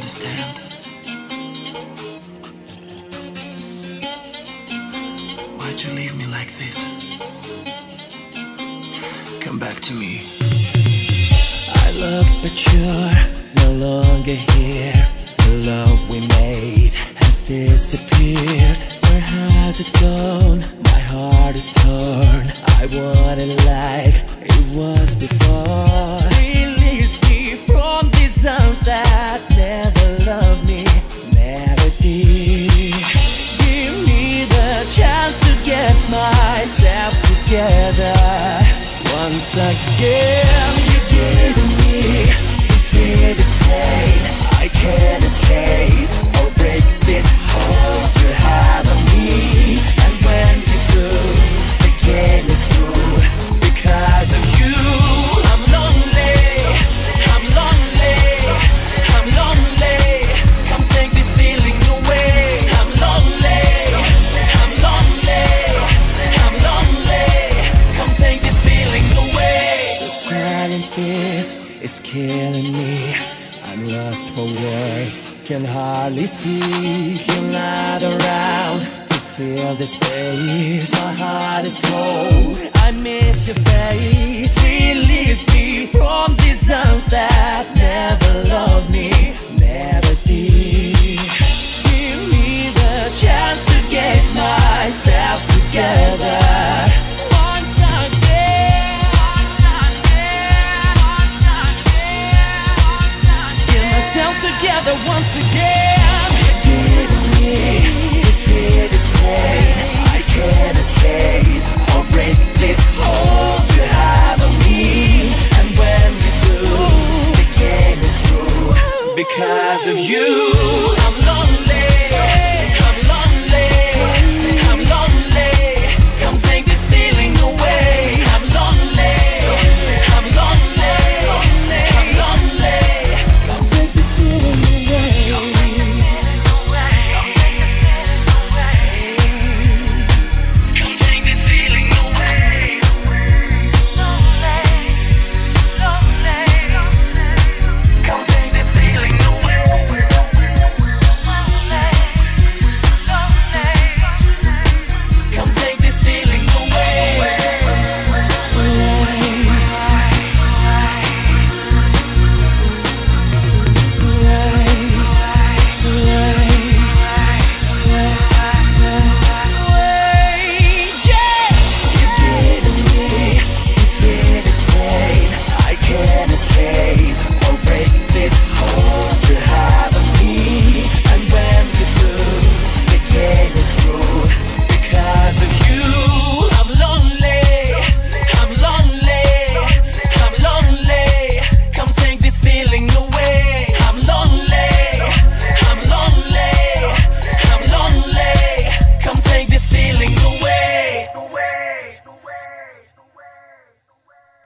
understand. Why'd you leave me like this? Come back to me. I look, but you're no longer here. The love we made has disappeared. Where has it gone? My heart is torn. I want it like it was before. Release me from these arms that never loved me, never did. Give me the chance to get myself together once again. You're giving me this sweetest pain. I can't escape or break this hold you have on me. And when you do, the game is through. Because of you, I'm lonely, I'm lonely, I'm lonely. Come take this feeling away. I'm lonely, I'm lonely, I'm lonely. Come take this feeling away. The silence this is killing me. I'm lost for words, can hardly speak. You're not around to fill the space. My heart is cold, I miss your face. Release me from these arms that never loved me, never did. Give me the chance to get myself together once again. Get myself together once again. You're giving me this sweetest pain. I can't escape or break this hold you have on me. And when you do, the game is through. Because of you, I'm lonely.